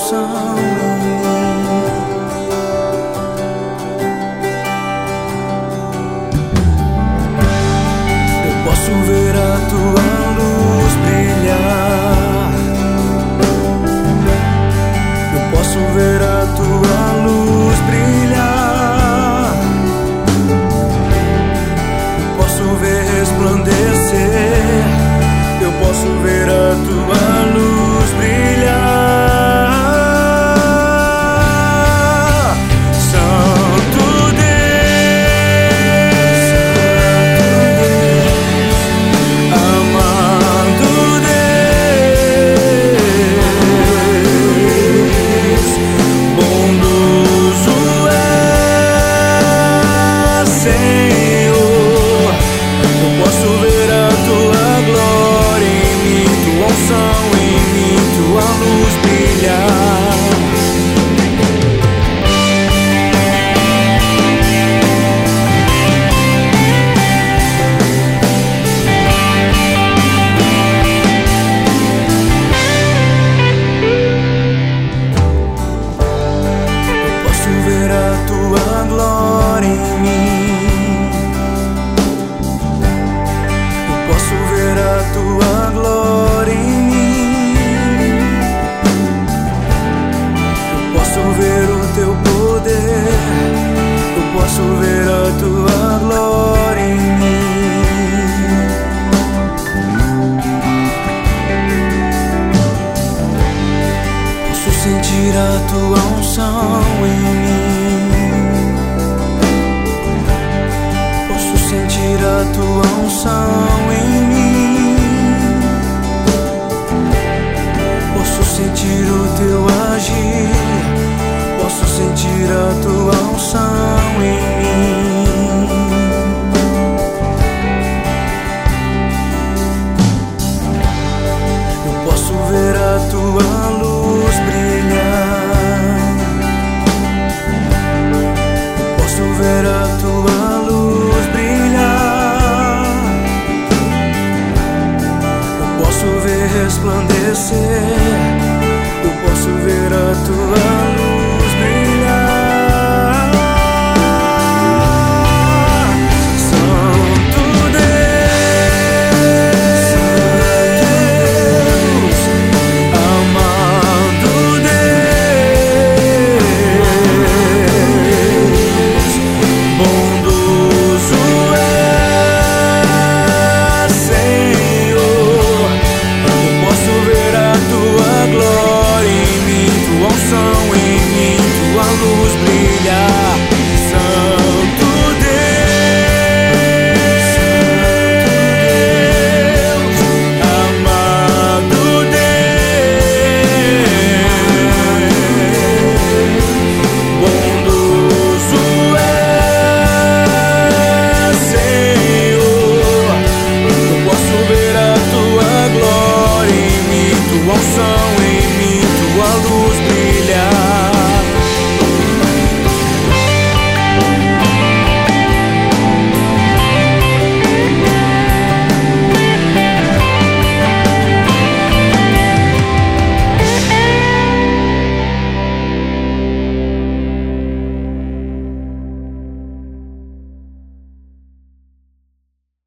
unção em mim. Eu posso ver a tua luz brilhar. Eu posso ver a tua luz brilhar. Eu posso ver resplandecer. Eu posso ver a tua luz brilhar. Santo Deus, amado Deus, bondoso é, Senhor. Eu posso ver a tua glória em mim, tua unção em mim, tua luz brilhar. Eu posso ver a tua glória em mim. Eu posso ver a tua glória em mim. Eu posso ver o teu poder. Eu posso ver a tua glória em mim. Posso sentir a tua unção em mim. Posso sentir a tua unção em mim. Posso sentir o teu agir. Posso sentir a tua unção em mim. Eu posso ver a tua luz brilhar. Eu posso ver a tua luz brilhar. Eu posso ver resplandecer. Eu posso ver a tua luz brilhar. Santo Deus, amado Deus, bondoso é, Senhor. Eu posso ver a tua glória em mim, tua unção em mim, tua luz brilhar. Santo Deus, amado Deus, bondoso é, Senhor. Eu posso ver a tua glória em mim, tua unção em mim, tua luz